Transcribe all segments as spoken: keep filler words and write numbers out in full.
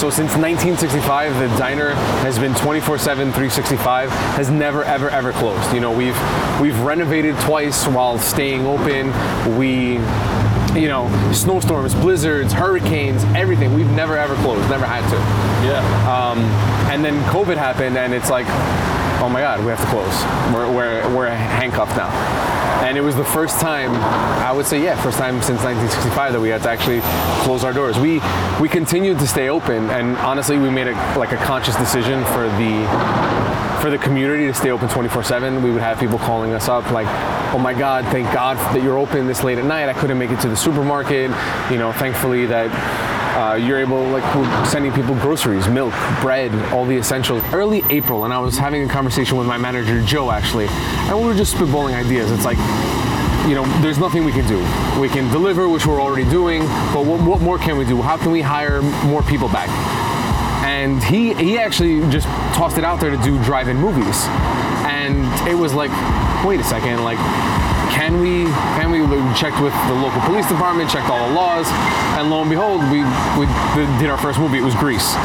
So since nineteen sixty-five, the diner has been twenty-four seven, three sixty-five, has never, ever, ever closed. You know, we've we've renovated twice while staying open. We, you know, snowstorms, blizzards, hurricanes, everything. We've never, ever closed, never had to. Yeah. Um, and then COVID happened, and it's like, oh my God, we have to close. We're, we're, we're handcuffed now. And it was the first time, I would say, yeah, first time since nineteen sixty-five that we had to actually close our doors. We we continued to stay open, and honestly, we made a, like a conscious decision for the for the community to stay open twenty-four seven. We would have people calling us up like, oh my God, thank God that you're open this late at night. I couldn't make it to the supermarket. You know, thankfully that Uh, you're able, like, we're sending people groceries, milk, bread, all the essentials. Early April, and I was having a conversation with my manager, Joe, actually, and we were just spitballing ideas. It's like, you know, there's nothing we can do. We can deliver, which we're already doing, but what, what more can we do? How can we hire more people back? And he, he actually just tossed it out there to do drive-in movies. And it was like, wait a second, like, Can we, can we, we checked with the local police department, checked all the laws, and lo and behold, we, we did our first movie. It was Grease.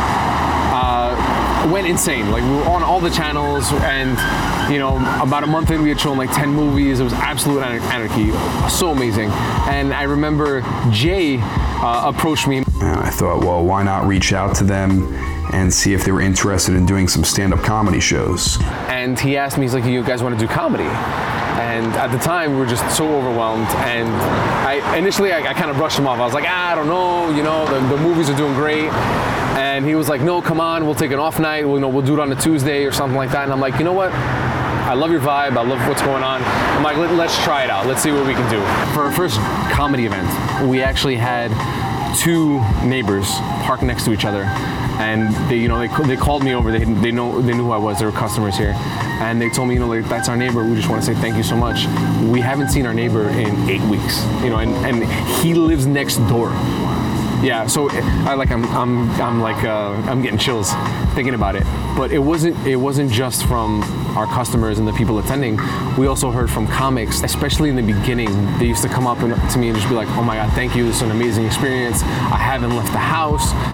Uh, went insane. Like, we were on all the channels, and, you know, about a month in, we had shown like ten movies. It was absolute anarchy. So amazing. And I remember Jay uh, approached me. And I thought, well, why not reach out to them and see if they were interested in doing some stand-up comedy shows. And he asked me, he's like, you guys want to do comedy? And at the time, we were just so overwhelmed. And I initially, I, I kind of brushed him off. I was like, ah, I don't know, you know, the, the movies are doing great. And he was like, no, come on, we'll take an off night. We'll, you know, we'll do it on a Tuesday or something like that. And I'm like, you know what? I love your vibe. I love what's going on. I'm like, Let, let's try it out. Let's see what we can do. For our first comedy event, we actually had two neighbors parked next to each other. And they, you know, they, they called me over. They, they know, they knew who I was. They were customers here, and they told me, you know, like, that's our neighbor. We just want to say thank you so much. We haven't seen our neighbor in eight weeks, you know, and, and he lives next door. Yeah, so I like I'm I'm I'm like uh, I'm getting chills thinking about it. But it wasn't it wasn't just from our customers and the people attending. We also heard from comics, especially in the beginning. They used to come up and, to me and just be like, "Oh my God, thank you. This is an amazing experience. I haven't left the house."